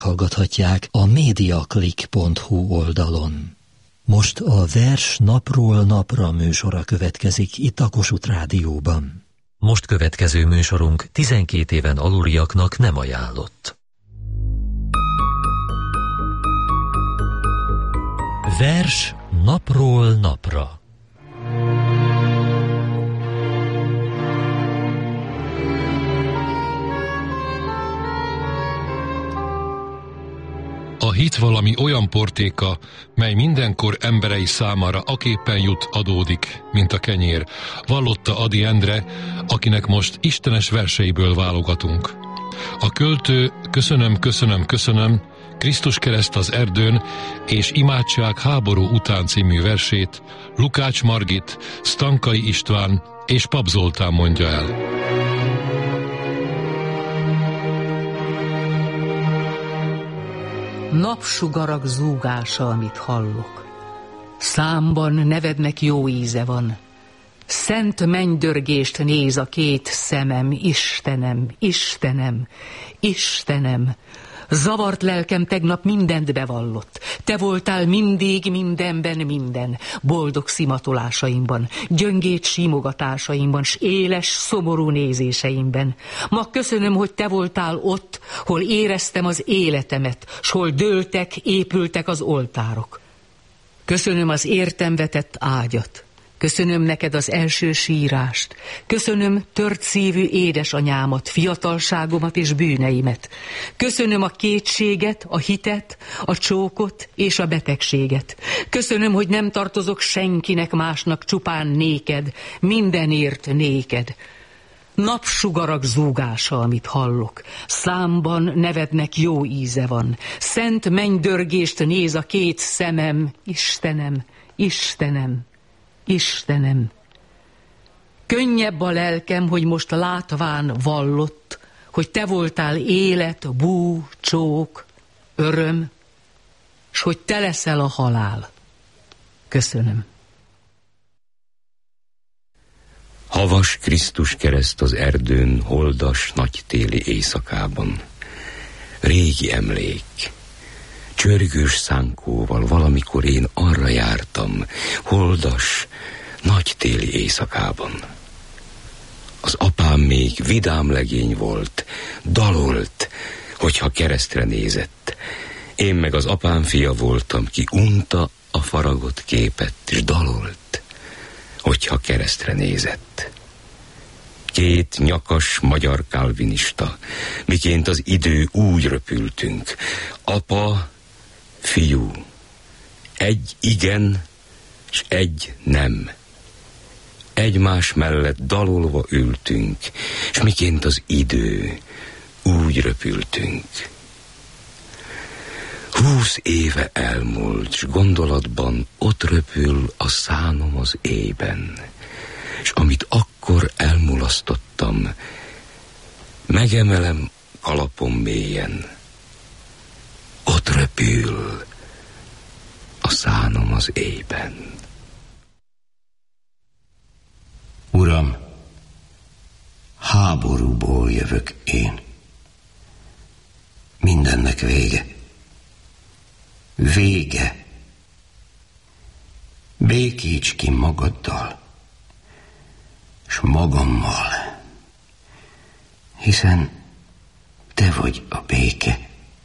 hallgathatják a mediaclick.hu oldalon. Most a Vers napról napra műsora következik itt a Kossuth Rádióban. Most következő műsorunk 12 éven aluliaknak nem ajánlott. Vers napról napra. A hit valami olyan portéka, mely mindenkor emberei számára aképpen jut, adódik, mint a kenyér, vallotta Ady Endre, akinek most istenes verseiből válogatunk. A költő Köszönöm, köszönöm, köszönöm, Krisztus kereszt az erdőn és Imádság háború után című versét Lukács Margit, Stankai István és Pap Zoltán mondja el. Napsugarak zúgása, amit hallok. Számban nevednek jó íze van. Szent mennydörgést néz a két szemem, Istenem, Istenem, Istenem. Zavart lelkem tegnap mindent bevallott. Te voltál mindig mindenben minden, boldog szimatolásaimban, gyöngét simogatásaimban, s éles, szomorú nézéseimben. Ma köszönöm, hogy te voltál ott, hol éreztem az életemet, s hol dőltek, épültek az oltárok. Köszönöm az értem vetett ágyat. Köszönöm neked az első sírást. Köszönöm tört szívű édesanyámat, fiatalságomat és bűneimet. Köszönöm a kétséget, a hitet, a csókot és a betegséget. Köszönöm, hogy nem tartozok senkinek másnak, csupán néked, mindenért néked. Napsugarak zúgása, amit hallok. Számban nevednek jó íze van. Szent mennydörgést néz a két szemem, Istenem, Istenem. Istenem, könnyebb a lelkem, hogy most látván vallott, hogy te voltál élet, bú, csók, öröm, s hogy te leszel a halál. Köszönöm. Havas Krisztus kereszt az erdőn, holdas nagytéli éjszakában. Régi emlék. Csörgős szánkóval valamikor én arra jártam, holdas, nagytéli éjszakában. Az apám még vidám legény volt, dalolt, hogyha keresztre nézett. Én meg az apám fia voltam, ki unta a faragott képet, és dalolt, hogyha keresztre nézett. Két nyakas magyar kálvinista, miként az idő úgy röpültünk. Apa, fiú, egy igen, s egy nem. Egymás mellett dalolva ültünk, s miként az idő, úgy röpültünk. 20 éve elmúlt, s gondolatban ott röpül a szánom az éjben, s amit akkor elmulasztottam, megemelem kalapom mélyen. Ott röpül a szánom az éjben. Uram, háborúból jövök én. Mindennek vége. Vége. Békíts ki magaddal, s magammal, hiszen te vagy a béke.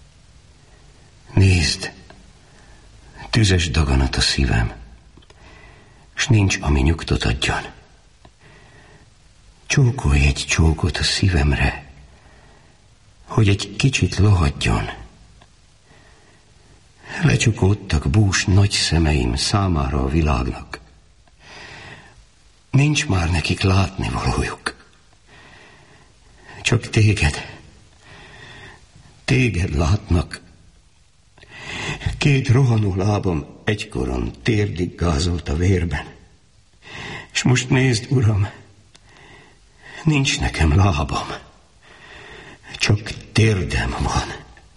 Nézd, tüzes daganat a szívem, s nincs, ami nyugtot adjon. Csókolj egy csókot a szívemre, hogy egy kicsit lohadjon. Lecsukódtak bús nagy szemeim számára a világnak. Nincs már nekik látnivalójuk. Csak téged látnak. Két rohanó lábam egykoron térdig gázolt a vérben. És most nézd, Uram, nincs nekem lábam. Csak térdem van.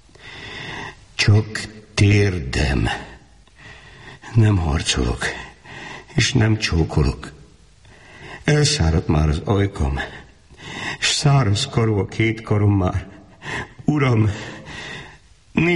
Csak térdem. Nem harcolok, és nem csókolok. Elszáradt már az ajkam, és száraz karú a két karom már. Uram,